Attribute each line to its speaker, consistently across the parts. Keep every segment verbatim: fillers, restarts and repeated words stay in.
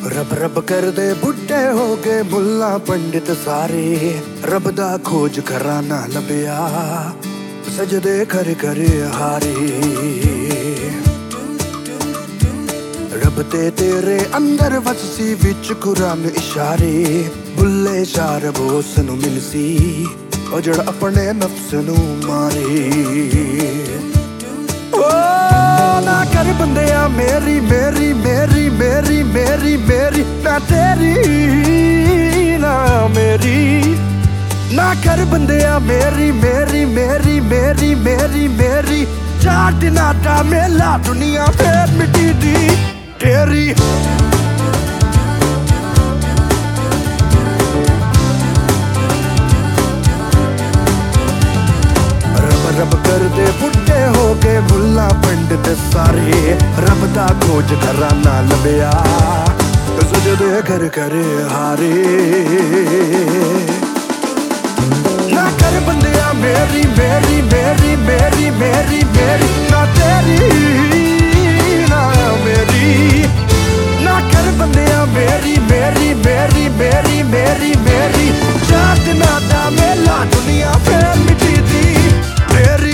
Speaker 1: रब रब कर दे बुढ़े हो गए मुल्ला पंडित सारे, रब दा खोज कराना लभया सजदे कर कर हारे। रब ते तेरे अंदर वससी विच कुरान इशारे, बुल्ले शाह रब उस नू मिलसी ओ जड़ अपने नफ्स नू मारे। ओ ना कर बंदिया मेरी मेरी मेरी मेरी मेरी मेरी ना तेरी ना मेरी, ना कर बंदिया मेरी मेरी मेरी मेरी मेरी मेरी। चार दिन दा मेला दुनिया फिर मिटी दी तेरी। रब कर दे बुढ़े हो गए मुल्ला पंडित सारे, रब दा खोज कराना लभया सजदे कर कर हारे। ना कर बंदिया मेरी मेरी मेरी मेरी मेरी मेरी ना तेरी ना मेरी, ना कर बंदिया मेरी मेरी मेरी मेरी मेरी मेरी। चार दिन दा मेला दुनिया फिर मिटी दी तेरी।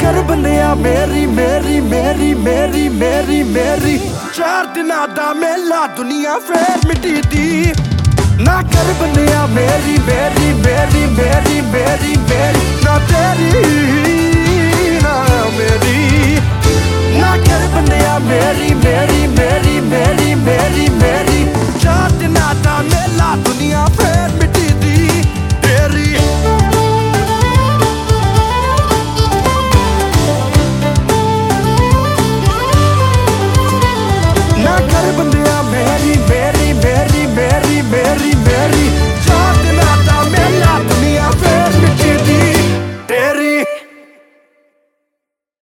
Speaker 1: कर बंदिया मेरी मेरी मेरी मेरी मेरी मेरी चार दिना दा मेला दुनिया फिर मिटी दी ना कर बंदिया मेरी मेरी मेरी मेरी मेरी मेरी ना तेरी ना मेरी ना कर बंदिया मेरी मेरी मेरी